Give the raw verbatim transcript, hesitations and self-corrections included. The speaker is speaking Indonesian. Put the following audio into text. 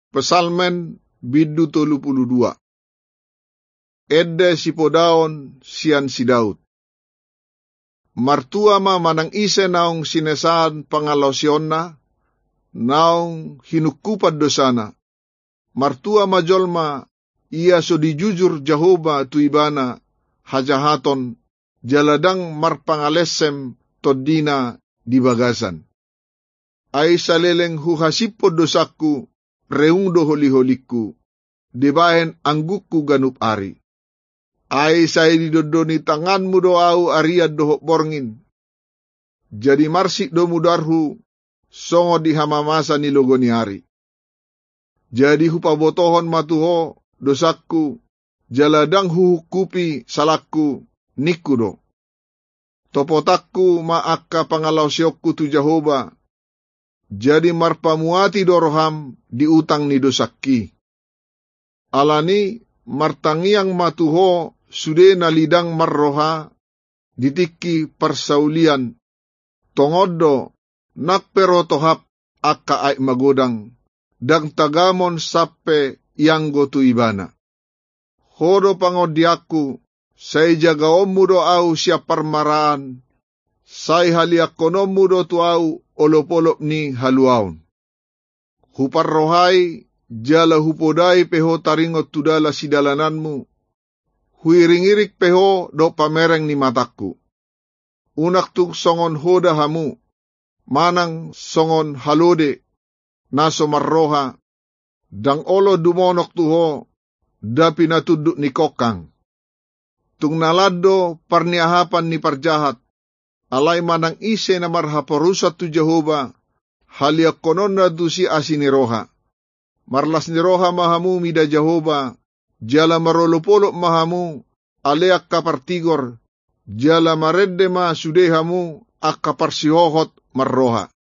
Pesalmen bidu tolu puluh dua. Edde si podaon sian si Daud. Martua ma manang ise naong sinesaan pangalosionna, naong hinukupad dosana. Martua ma jolma ia so dijujur Jehova tuibana hajahaton jaladang marpangalesem todina di bagasan. Ay saleleng huhasipod dosaku reung do holi-holiku, debahen anggukku ganup ari. Ay say didodoni tanganmu doau ariad dohok borngin. Jadi marsik do mudarhu, songo di hamamasa ni logoni ari. Jadi hupabotohon matuho dosaku, jaladang huhukupi salakku nikudo. Topotakku maaka pangalausyokku tu Jehova, jadi marpamuati doroham di utang ni dosakki. Alani martangiang matuho sude na lidang marroha ditiki persaulian tongodo nakpero tohap akka ay magodang dang tagamon sape yanggo tu ibana. Hodo pangodiaku say jagaom mudo au siya parmaraan say haliakonom mudo tu au olop-olop ni haluaon. Huparrohai jala hupodai peho taringot tudala sidalananmu. Huiringirik peho do pamereng ni mataku. Unak tuk songon hoda hamu, manang songon halode, naso marroha, dang olo dumonok tuho, da pinatuduk ni kokang. Tung nalado parniahapan ni parjahat, alay manang ise na marhaporusat tu Jehova, haliak konon na tu si asiniroha. Marlas ni roha mahamu mida Jehova, jala marolopolop mahamu, aleak kapartigor, jala maredde ma sudehamu, ak kaparsihohot marroha.